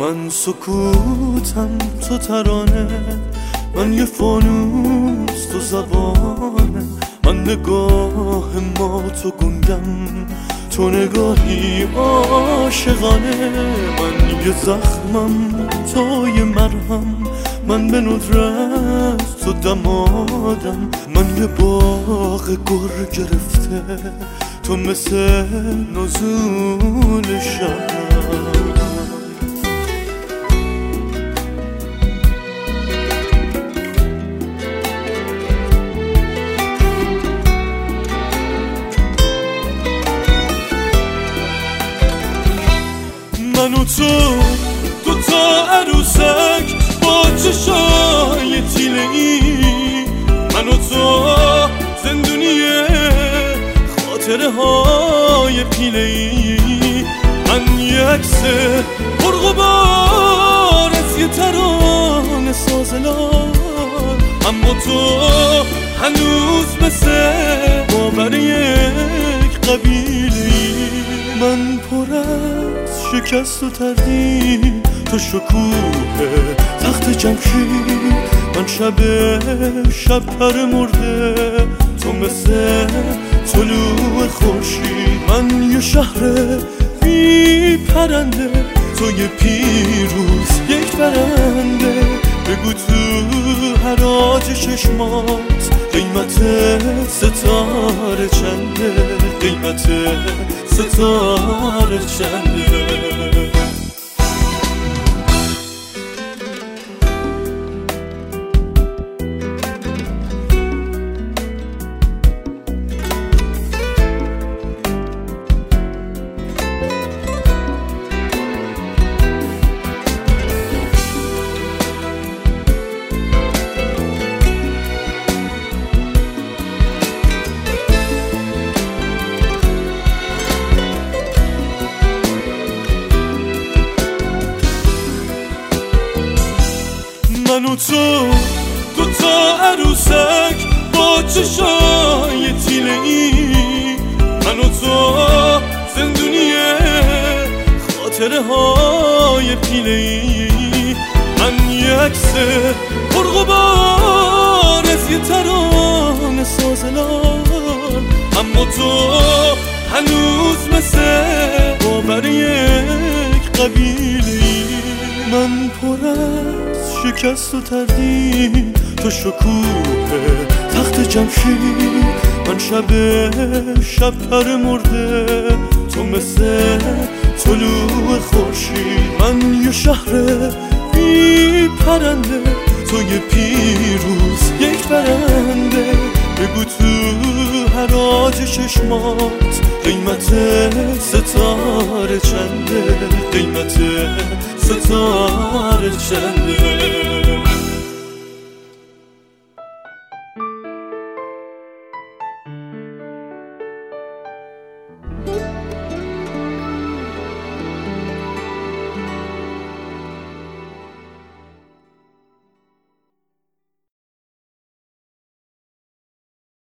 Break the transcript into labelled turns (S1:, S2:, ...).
S1: من سکوتم تو ترانه، من یه فانوس تو زبانه، من نگاه ما تو گنگم، تو نگاهی عاشقانه. من یه زخمم تو یه مرهم، من به ندرت تو دمادم، من یه باغ گر گرفته، تو مثل نزول شب. من و تو دوتا عروسک با چشای تیله‌ای، من و تو زندونیه خاطره های پیله‌ای، من یه عکس پرغبار از یه ترانه سازلار، اما تو هنوز مثل باور یک قبیله‌ای. من پر از شکست و تردید، تو شکوه تخت جمشید، من شب پر مرده، تو مثل طلوع خورشید. من یه شهر بی پرنده، تو یه پیروز یک برنده، بگو تو حراج چشمات قیمت ستاره چنده، قیمت ستاره چنده. من و تو دوتا عروسک با چشای تیله‌ای، من و تو زندونیه خاطره های پیله‌ای، من یه عکس پرغبار از یه ترانه سازلار، اما تو هنوز مثل باور یک قبیله‌ای. من پر از شکست و تردید، تو شکوه تخت جمشید، من شب پر مرده، تو مثل طلوع خورشید. من یه شهر بی پرنده، تو یه پیروز یک برنده، بگو تو حراج چشمات قیمت ستاره چنده، قیمت ستاره چنده.